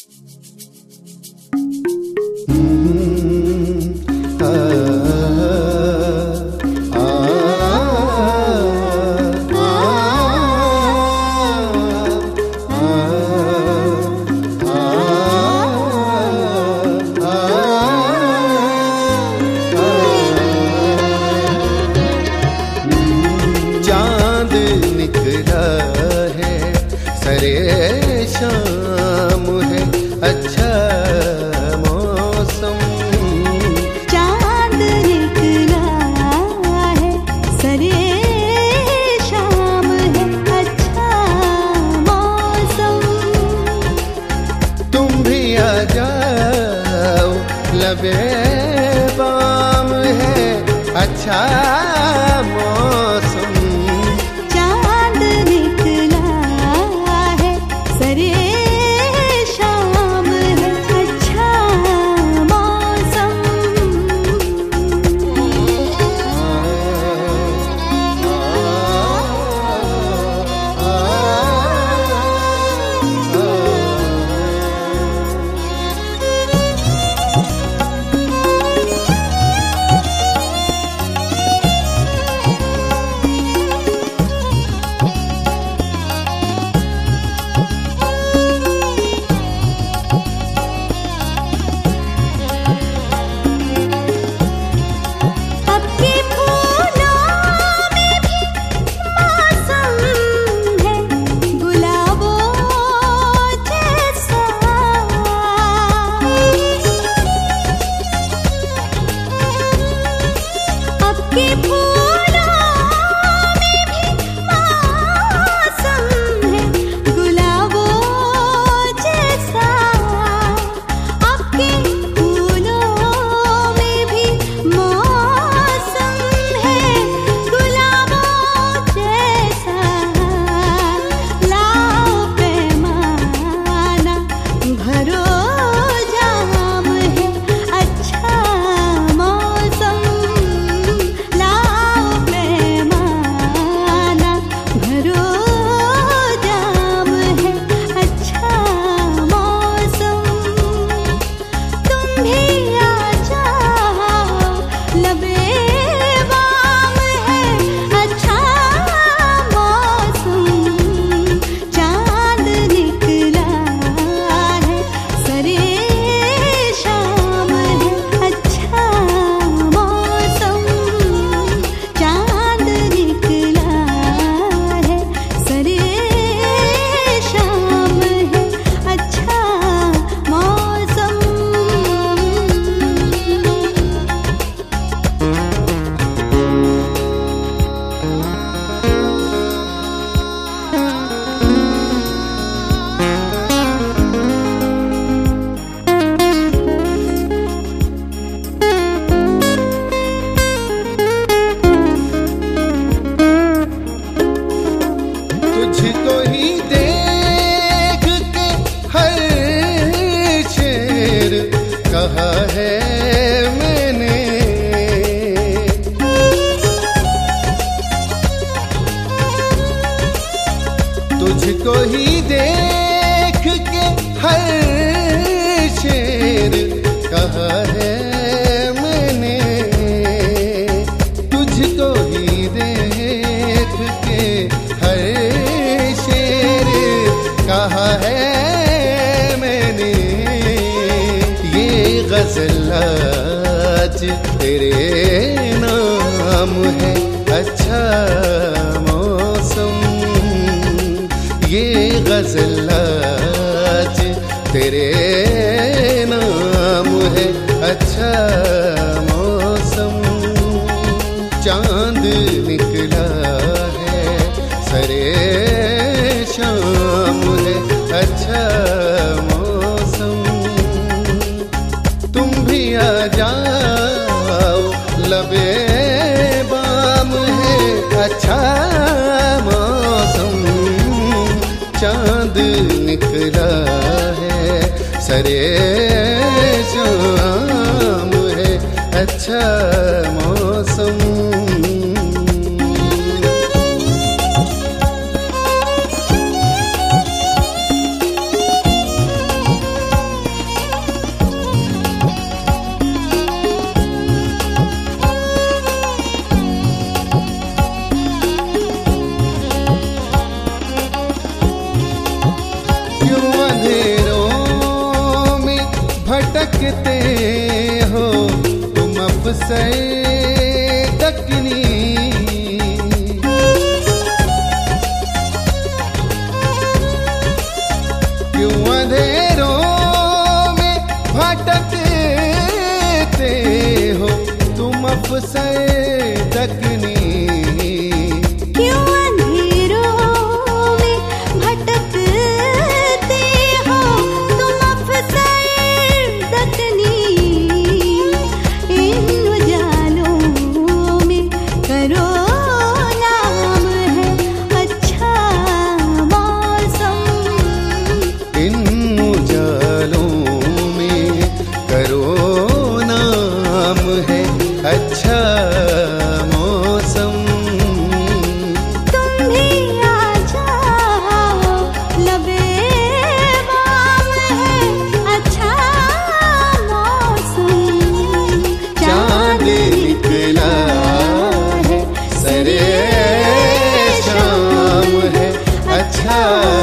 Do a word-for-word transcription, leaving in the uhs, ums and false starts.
शाम है अच्छा मौसम, चांद निकला है सरे शाम है अच्छा मौसम। तुम भी आ जाओ लबे बाम है अच्छा मौसम। चांद निकला है सरे शाम है अच्छा मौसम। तुझको ही देख के हर शेर कहा है मैंने, तुझको ही देख के हर शेर कहा है मैंने, तुझको ही देख के हर कहा है मैंने। ये गज़ल आज तेरे नाम है अच्छा मौसम, ये गज़ल आज तेरे नाम है अच्छा मौसम। चांद निकला है सरे शाम है अच्छा मौसम। तुम भी आ जाओ लबे बाम है अच्छा मौसम। चांद निकला है सरे शाम है अच्छा मौसम। से दकनी। क्यों अंधेरों में भटकते हो तुम अफसे दकनी। क्यों अंधेरों में भटकते हो तुम अफसे दकनी। इन उजालों में करो नाम है अच्छा मौसम। इन उजालों में करो नाम है अच्छा मौसम। तुम भी आ जाओ लबे बाम है अच्छा मौसम। चांद निकला है सरे शाम है अच्छा